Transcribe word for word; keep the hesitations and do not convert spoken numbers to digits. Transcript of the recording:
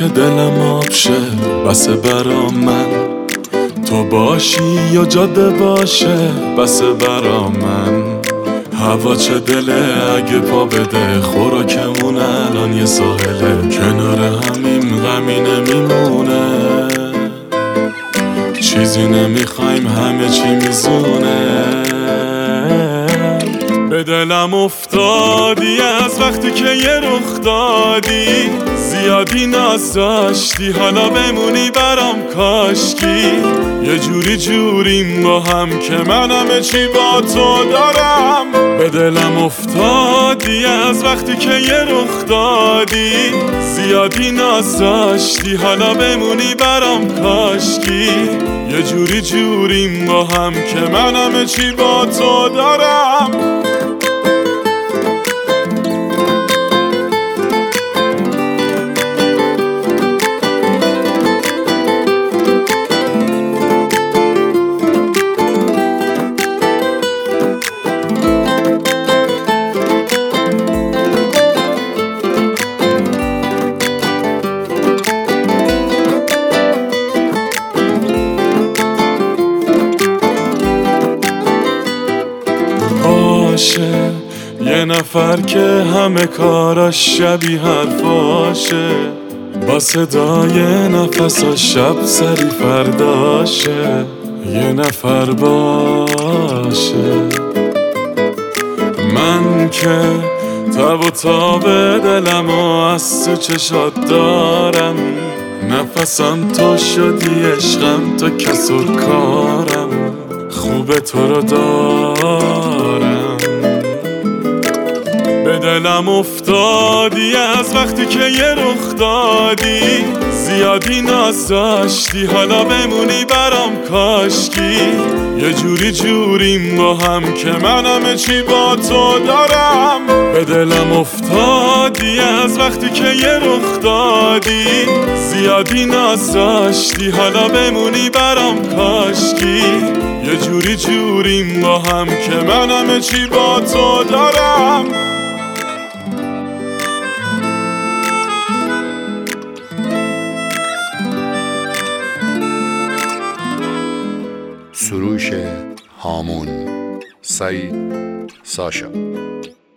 دلم آب شه بسه برا من، تو باشی یا جاده باشه بسه برا من. هوا چه دله اگه پا بده، خوراکمون الان یه ساحله، کنار همیم غمی نمیمونه، چیزی نمیخوایم همه چی میزونه. به دلم افتادی از وقتی که یه رخ دادی، زیادی ناز داشتی حالا بمونی برام کاشکی. یه جوری جوریم با هم که من همه چی با تو دارم. به دلم افتادی از وقتی که یه رخ دادی، زیادی ناز داشتی حالا بمونی برام کاشکی. یه جوری جوریم با هم که من همه چی با تو دارم. یه نفر که همه کاراش شبیه حرفاشه، با صدای نفساش شب سری فرداشه. یه نفر باشه من که تب و تاب دلم و از تو چشات دارم. نفسم تو شدی عشقم تو کس و کارم، خوبه تو رو دارم. به دلم افتادی از وقتی که یه رخ دادی، زیادی ناز داشتی حالا بمونی برام کاشکی. یه جوری جوریم با هم که من همه چی با تو دارم. به دلم افتادی از وقتی که یه رخ دادی، زیادی ناز داشتی حالا بمونی برام کاشکی. یه جوری جوریم با هم که من همه چی با تو دارم. سروش هامون، سعید ساشا.